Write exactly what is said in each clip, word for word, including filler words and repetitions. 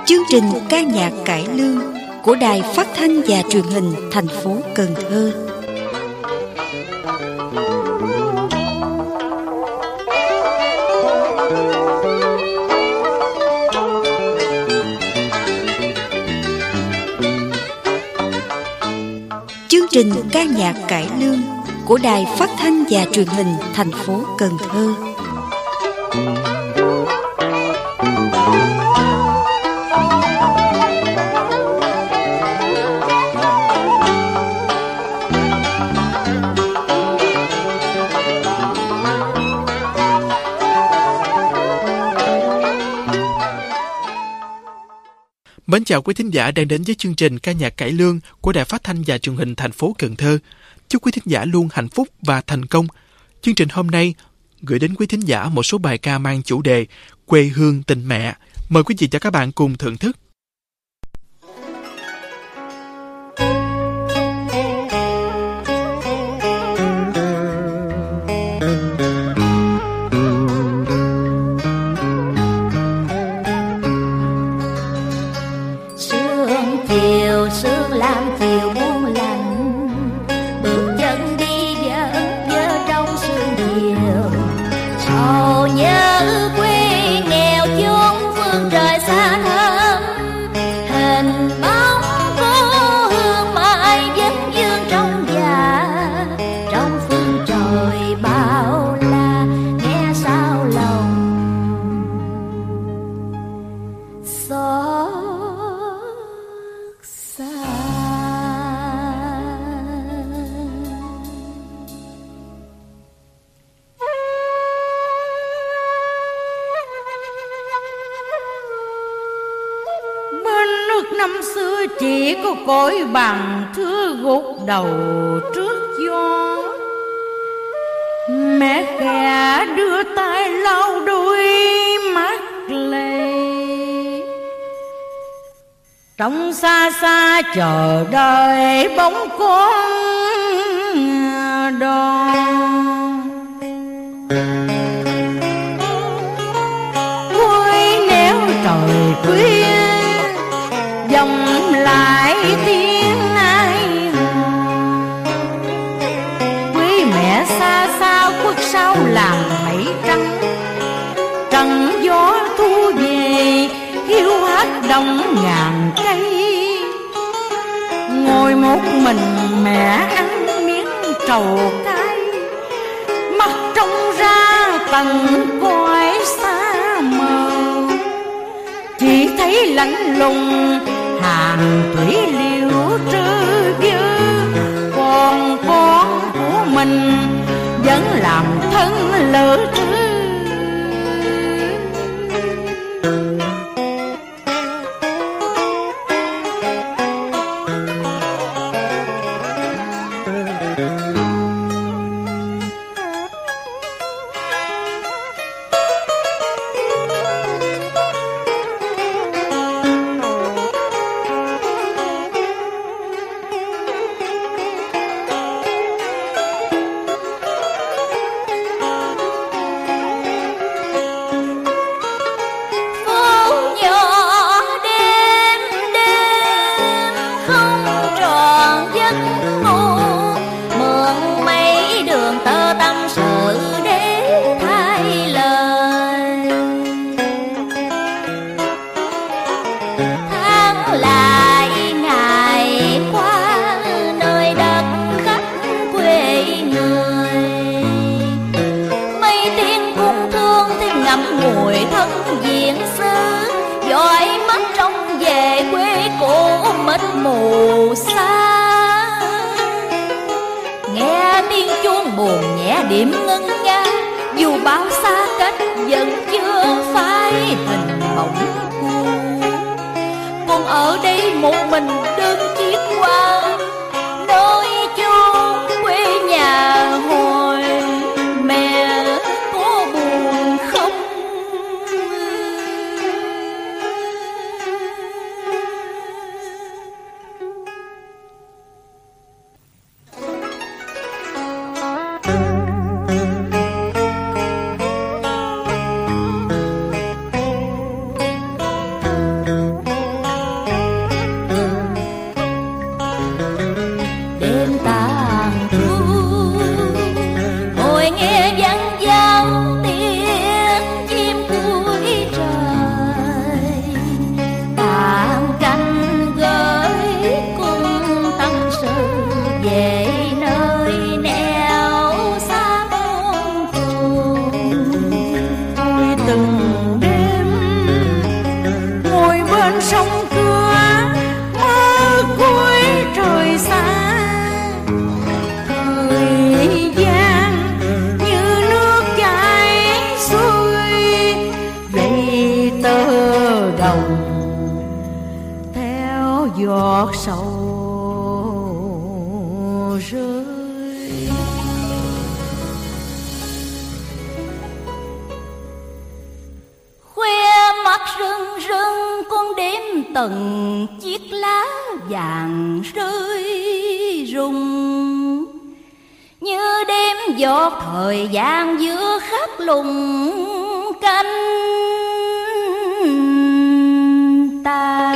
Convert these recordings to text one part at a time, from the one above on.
Chương trình ca nhạc cải lương của Đài Phát thanh và Truyền hình thành phố Cần Thơ. Chương trình ca nhạc cải lương của Đài Phát thanh và Truyền hình thành phố Cần Thơ. Mến chào quý thính giả đang đến với chương trình ca nhạc cải lương của Đài Phát thanh và Truyền hình thành phố Cần Thơ. Chúc quý thính giả luôn hạnh phúc và thành công. Chương trình hôm nay gửi đến quý thính giả một số bài ca mang chủ đề quê hương tình mẹ. Mời quý vị và các bạn cùng thưởng thức. Năm xưa chỉ có cối bằng thưa gục đầu trước gió, mẹ kẻ đưa tay lau đôi mắt lệ, trong xa xa chờ đợi bóng con đò. Ôi nếu trời khuya dòng lại tiếng ai quý mẹ xa xa khuất sau làng mây trắng, trần gió thu về hiu hắt đông ngàn cây, ngồi một mình mẹ ăn miếng trầu cay, mắt trông ra tầng cõi xa mờ, chỉ thấy lạnh lùng hàng thủy liễu trư dư, còn con của mình vẫn làm thân lỡ trư. Mù xa nghe tiếng chuông buồn nhẹ điểm ngân nga, dù bao xa cách vẫn chưa phai hình bóng cô. Con ở đây một mình đơn chiếc qua nơi chốn quê nhà hồi, mẹ có buồn không? lòng theo giọt sầu rơi. Khoe mắt rưng rưng con đếm từng chiếc lá vàng rơi rụng, như đêm giọt thời gian giữa khắc lùng canh ta.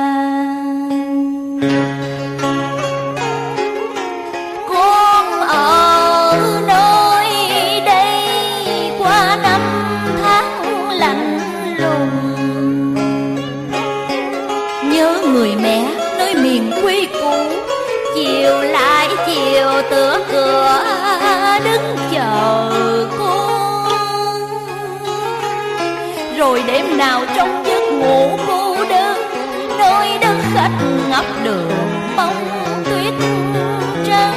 Con ở nơi đây qua năm tháng lạnh lùng, nhớ người mẹ nơi miền quê cũ, chiều lại chiều tựa cửa đứng chờ con. Rồi đêm nào trong giấc ngủ cô đơn, nơi đất khách ngập đường bông tuyết trắng,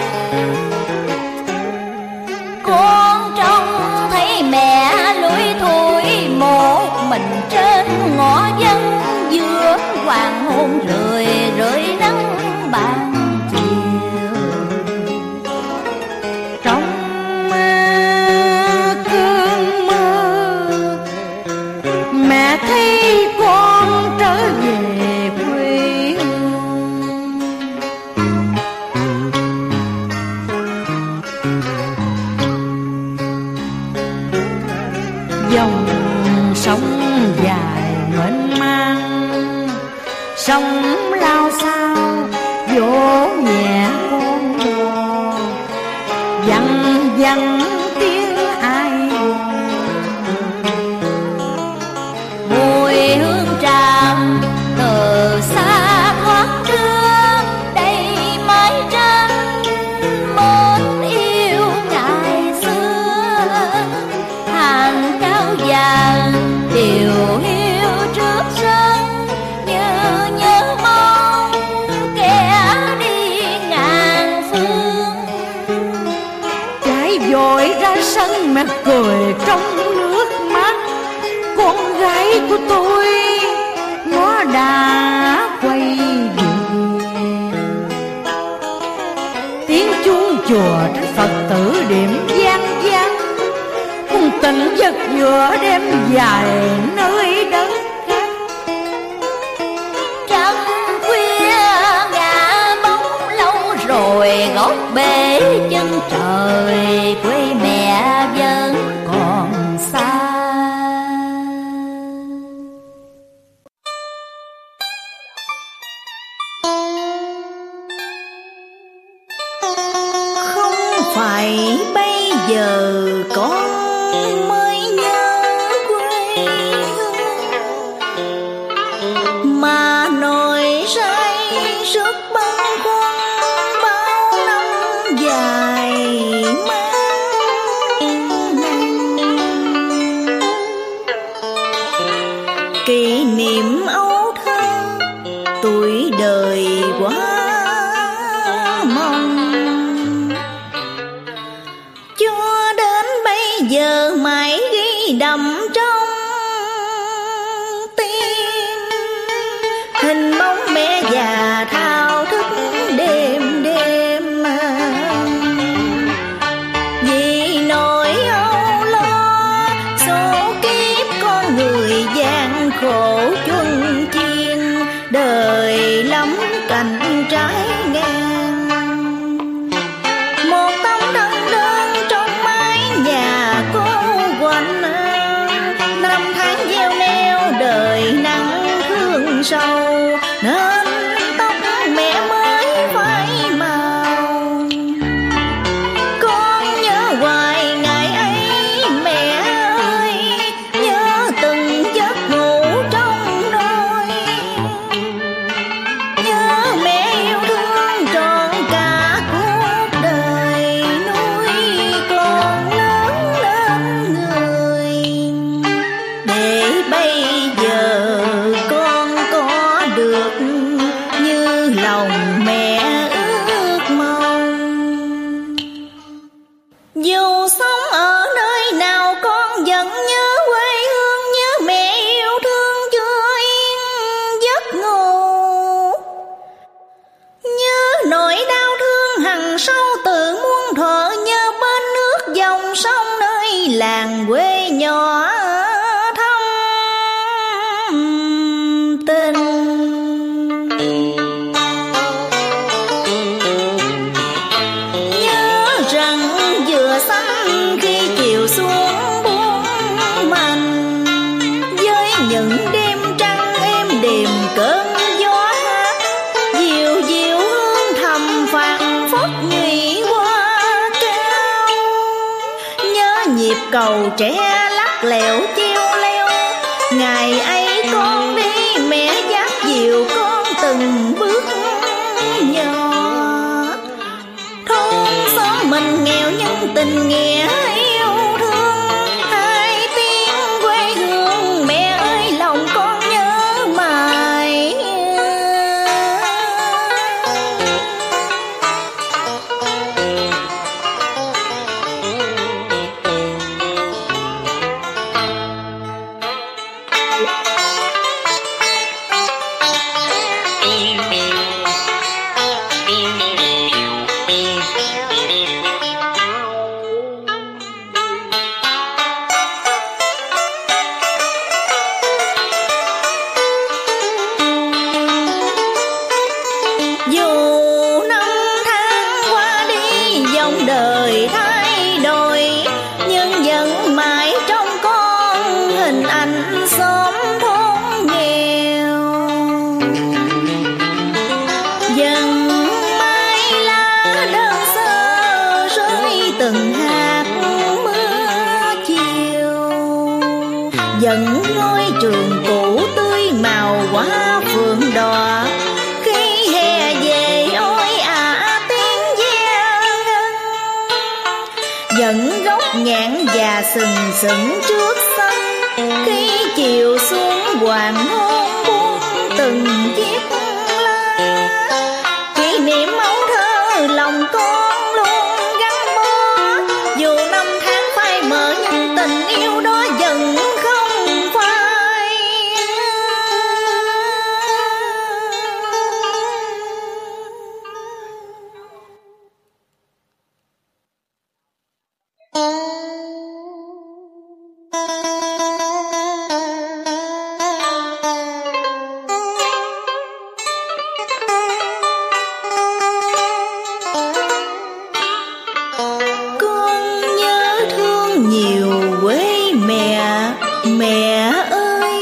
con trông thấy mẹ lủi thủi một mình trên ngõ vắng, giữa hoàng hôn rơi rơi nắng ban chiều. Trong mơ cơn mơ mẹ thấy con trở về quê hương. Dòng sông dài mênh mang, sông lao sao vỗ nhẹ con bò, văng văng tiếng ai mùi hương tràm từ xa thoáng đưa, đây mái tranh mến yêu ngày xưa. Hàng cao vàng điều hiu trước sân, như nhớ mong kẻ đi ngàn phương. chạy vội ra sân, mẹ cười trong nước mắt. Con gái của tôi nó đã quay về. Tiếng chuông chùa trên Phật tử điểm vang vang, cùng tỉnh giấc giữa đêm dài nơi đất khách. Trăng khuya ngả bóng lâu rồi gót bể chân trời, quê mẹ vẫn còn xa. Không phải bây giờ con mới nhớ quê hương, mà nỗi say sức băn khoăn bao năm dài mang nặng. Kỷ niệm âu thơ tuổi đời quá mong, cho đến bây giờ mãi ghi đậm trong tim. Hình bóng mẹ già thao thức đêm đêm, vì nỗi âu lo số kiếp con người gian khổ chuân chiên, đời lắm cành trái ngang. Một tấm thân đơn trong mái nhà cô quạnh, năm tháng gieo neo đời nắng thương sâu, nên tóc mẹ mới phai màu. Con nhớ hoài ngày ấy mẹ ơi, nhớ từng giấc ngủ trong nôi, nhớ mẹ yêu thương trọn cả cuộc đời, nuôi con lớn lên người. Để bây giờ con có làng quê nhỏ thăm tình. Nhớ rằng vừa xanh khi chiều xuống buông mành, với những đêm trăng êm đềm cơn gió hát, dịu dịu hương thầm phảng phất nhụy qua cao. Nhớ nhịp cầu tre lắc lẻo chiêu leo, ngày ấy con đi mẹ dắt dìu con từng bước nhỏ. Thôn xóm mình nghèo nhưng tình nghĩa yêu thương, hai tiếng quê hương mẹ ơi lòng con nhớ mãi. Dù năm tháng qua đi dòng đời thay đổi, nhưng vẫn mãi trong con hình ảnh xóm thôn nghèo. Dần mái lá đơn sơ rơi từng hạt mưa chiều, dần ngôi trường cũ tươi màu hoa phượng đỏ. Khi hè về ôi ả tiếng ve ngân, dẫn gốc nhãn già sừng sững trước sân. Khi chiều xuống hoàng hôn buông từng chiếc lá, kỷ niệm ấu thơ lòng con luôn gắn bó. Dù năm tháng phai mờ nhưng tình yêu đó vẫn không phai. Con nhớ thương nhiều quê mẹ, mẹ ơi.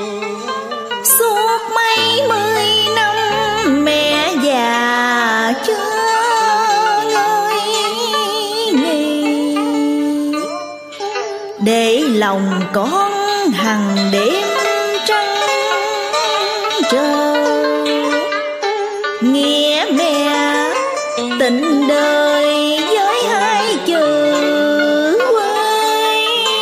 Suốt mấy mươi năm mẹ già chưa ngơi nghỉ, để lòng con hằng đêm trăng trơ. Nghĩa mẹ tình đời với hai chữ quê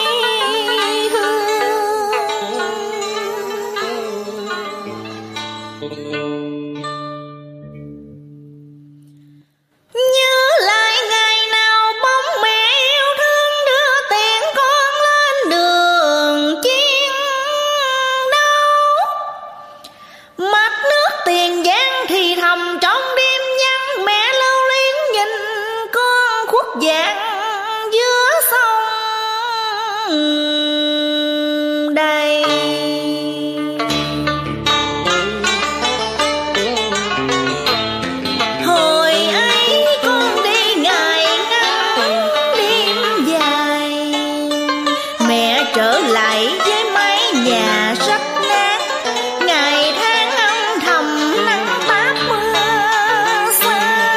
hương. Nhớ lại ngày nào bóng mẹ yêu thương đưa tiễn con lên đường chiến đấu. Mặt nước Tiền Giang thì thầm trong đêm vắng, mẹ lưu luyến nhìn con khuất dạng giữa sông đầy. Hồi ấy con đi ngày ngắn đêm dài, mẹ trở lại với mái nhà rách nát. Ngày tháng âm thầm nắng táp mưa xa,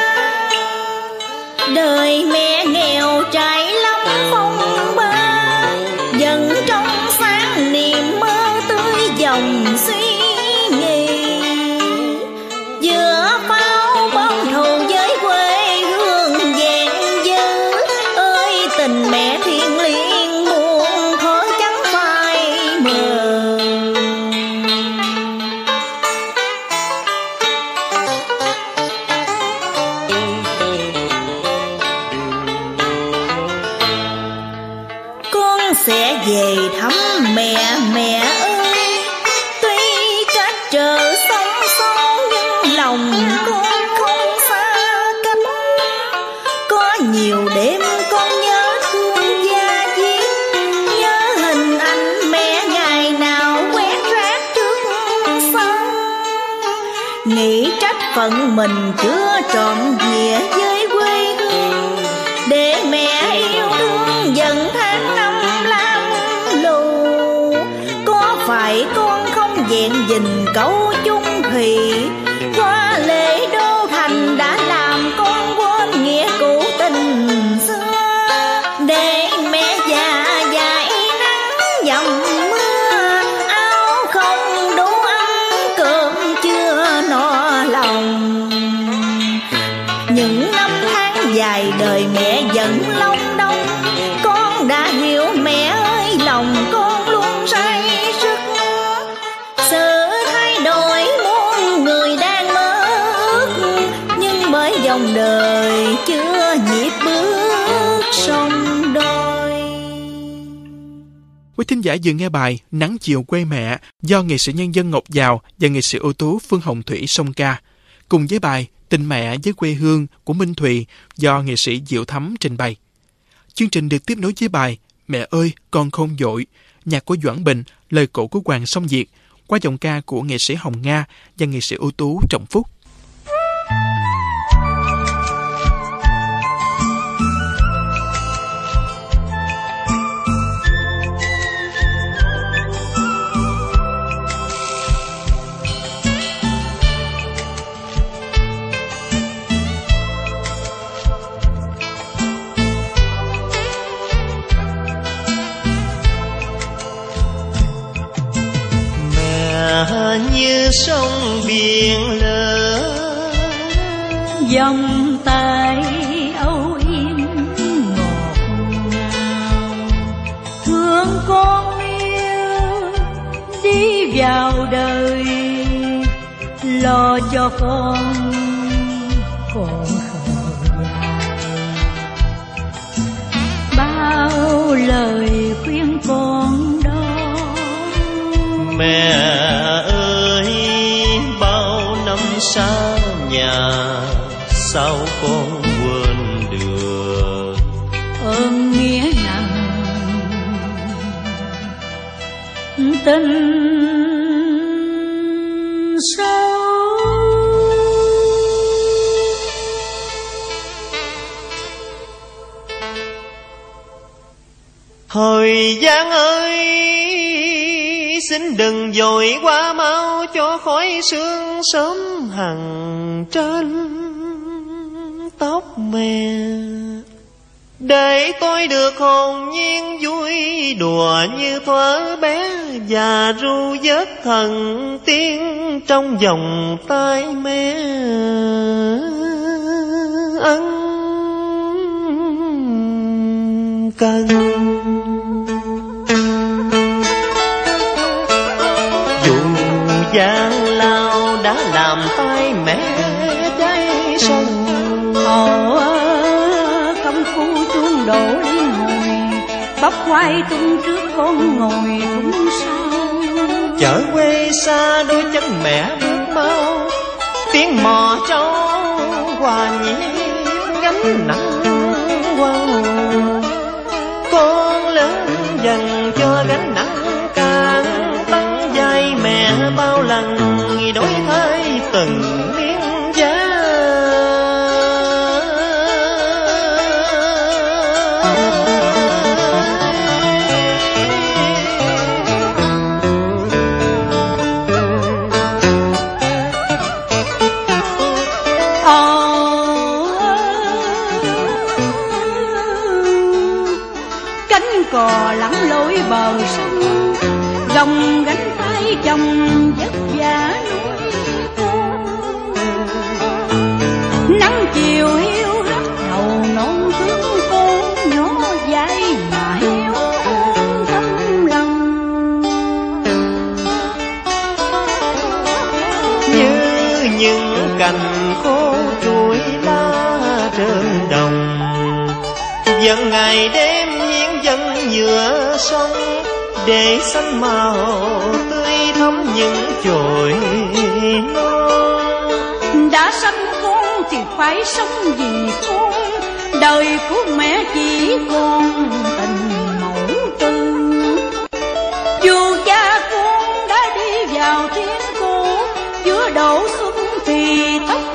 đời mẹ nghèo trải lắm phong ba. Dần trong sáng niềm mơ tươi dòng suy nghĩ, giữa pháo bom thù với quê hương vẹn dư. Ơi tình mẹ thiêng liêng muôn thuở chẳng phai mờ. Con sẽ về thăm mẹ, mẹ ơi. Tuy cách trở sông sâu nhưng lòng con không xa cách. Có nhiều đêm con nhớ thương gia diết, phận mình chưa trọn vẹn với quê hương, để mẹ yêu thương dần tháng năm lam lù. Có phải con không vẹn gìn câu chung thủy, qua lễ đô thành đã làm con quên nghĩa cũ tình xưa, để mẹ già dãi nắng dầm mưa, áo không đủ ăn cơm chưa no lòng. Những năm tháng dài đời mẹ vẫn long đong, con đã hiểu mẹ ơi lòng con luôn say sức. Sự thay đổi muôn người đang mơ ước, nhưng bởi dòng đời chưa nhịp bước sông đôi. Quý thính giả vừa nghe bài Nắng chiều quê mẹ do nghệ sĩ nhân dân Ngọc Giàu và nghệ sĩ ưu tú Phương Hồng Thủy song ca, cùng với bài Tình mẹ với quê hương của Minh Thùy do nghệ sĩ Diệu Thắm trình bày. Chương trình được tiếp nối với bài Mẹ ơi con không vội, nhạc của Doãn Bình, lời cổ của Hoàng Song Việt, qua giọng ca của nghệ sĩ Hồng Nga và nghệ sĩ ưu tú Trọng Phúc. Như sông biển lớn, dòng tay âu yếm ngọt ngào, thương con yêu đi vào đời, lo cho con còn khờ dại. Bao lời khuyên con đó mẹ ơi, bao năm xa nhà sao con quên được ơn nghĩa nặng tình sâu. Thời gian ơi, xin đừng vội qua mau cho khói sương sớm hằn trên tóc mẹ, để tôi được hồn nhiên vui đùa như thuở bé, và ru vết thần tiên trong vòng tay mẹ ân cần. Giang lao đã làm tay mẹ cháy sông, Ồ công phu chuông đổ liên hồi, bắp khoai tung trước con ngồi thúng sau. chở quê xa đôi chân mẹ bước mau, tiếng mò trâu hòa nhịp gánh nặng quăng. Con lớn dần cho gánh nặng càng tăng dây mẹ bao lần đổi thay từng miếng giá. Cò lặn lội bờ sông, gồng gánh tay chồng vất vả nuôi con. Nắng chiều hiu hắt đầu non thương con nhỏ dại mà hiu thấm lòng. Như những cành khô trụi lá trên đồng, dần ngày đêm hiến dâng nhựa sông, để xanh màu tươi thắm những chồi non. Đã sanh con thì phải sống vì con, đời của mẹ chỉ còn tình mẫu tư. Dù cha con đã đi vào thiên cô, chưa đổ xuân thì tóc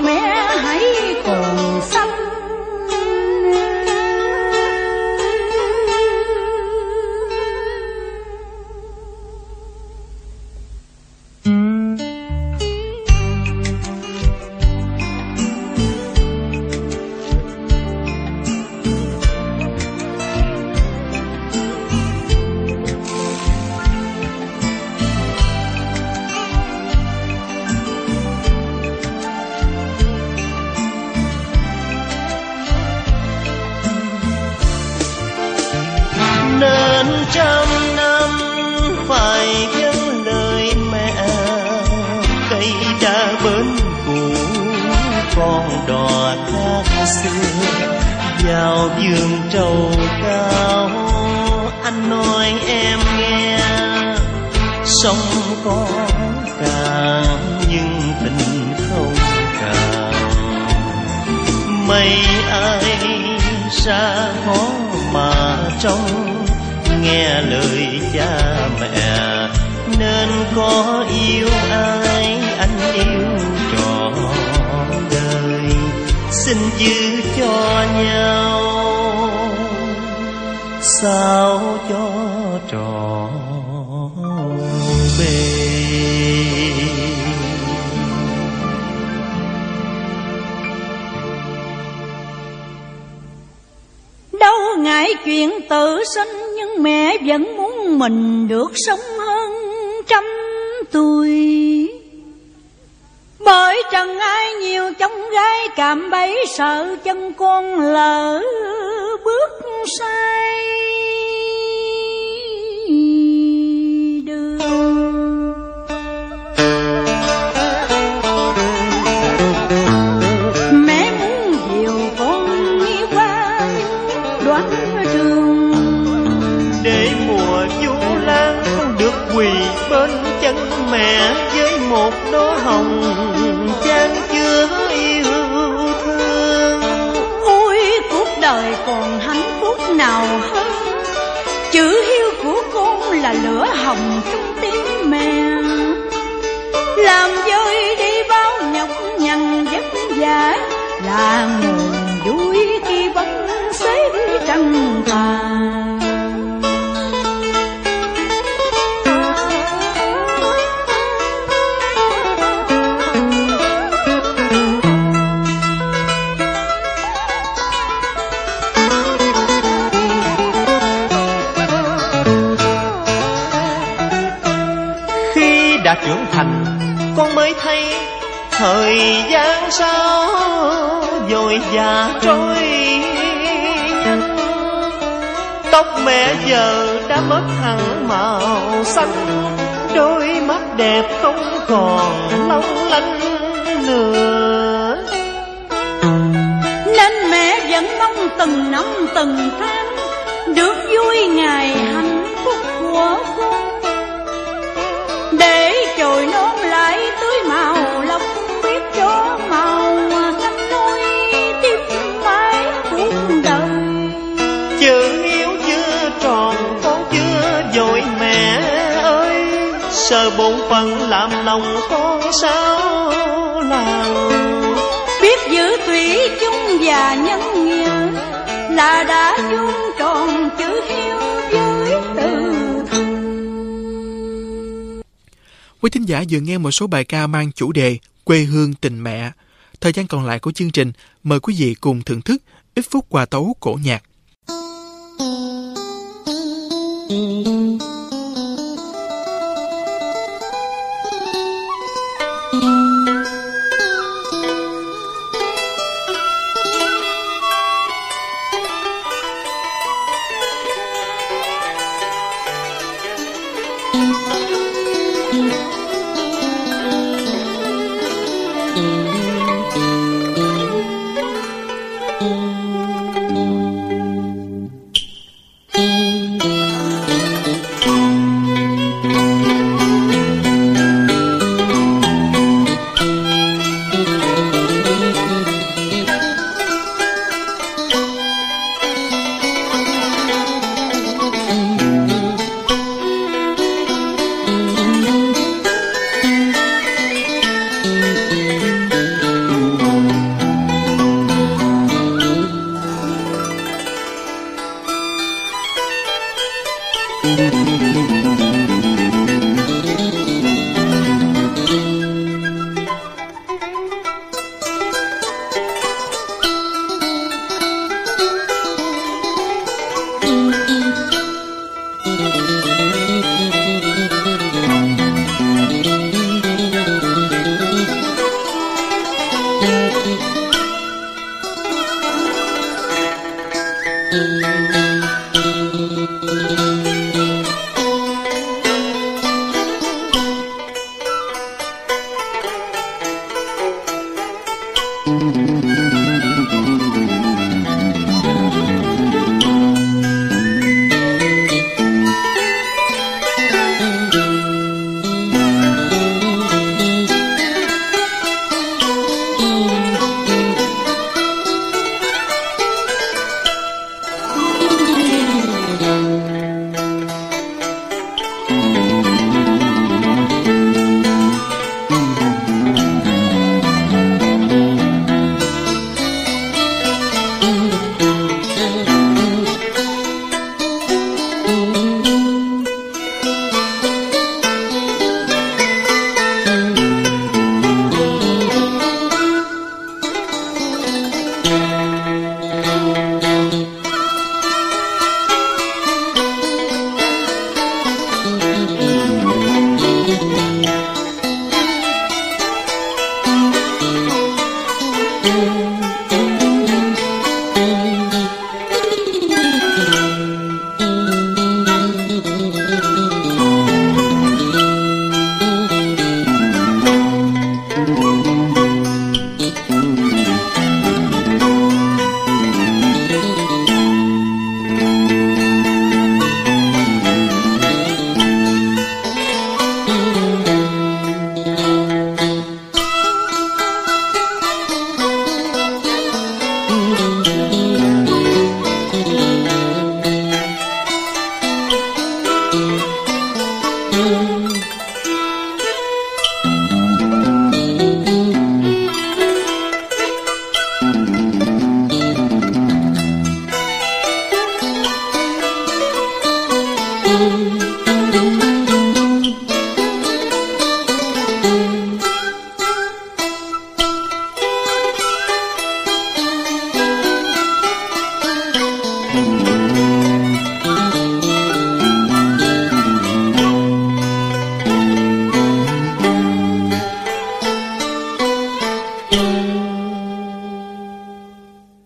xưa vào vườn trầu cao, anh nói em nghe sông có cạn nhưng tình không cạn. Mấy ai xa khó mà trông nghe lời cha mẹ, nên có yêu ai anh yêu trọn đời, xin giữ cho nhau sao cho trọn bền. Đâu ngại chuyện tự sinh, nhưng mẹ vẫn muốn mình được sống hơn trăm tuổi. Bởi trần ai nhiều trong gái cạm bẫy, sợ chân con lỡ bước sai đường. Mẹ muốn dìu con đi qua đoán trường, để mùa vu lan không được quỳ bên chân mẹ, với một đóa hồng chan chứa yêu thương. Ôi cuộc đời còn hạnh phúc nào hơn, chữ hiếu của con là lửa hồng trong tim mẹ, làm vơi đi bao nhọc nhằn vất vả, là nguồn vui khi vẫn xế trăng tàn. Đã trưởng thành con mới thấy thời gian sao vội vã trôi nhanh. Tóc mẹ giờ đã mất hẳn màu xanh, đôi mắt đẹp không còn long lanh nữa, nên mẹ vẫn mong từng năm từng tháng được vui ngày hạnh phúc của con, để chồi non lại tươi màu lộc, biết cho màu xanh nuôi tiếp mãi cuộc đời. Chữ hiếu chưa tròn con chưa vội mẹ ơi, sợ bổn phận làm lòng con sao làm. Biết giữ thủy chung và nhân nghĩa là đã vuông tròn chữ hiếu với từ. Quý thính giả vừa nghe một số bài ca mang chủ đề quê hương tình mẹ. Thời gian còn lại của chương trình, mời quý vị cùng thưởng thức ít phút hòa tấu cổ nhạc.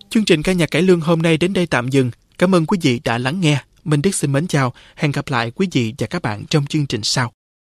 Chương trình ca nhạc cải lương hôm nay đến đây tạm dừng. Cảm ơn quý vị đã lắng nghe. Minh Đức xin mến chào. Hẹn gặp lại quý vị và các bạn trong chương trình sau.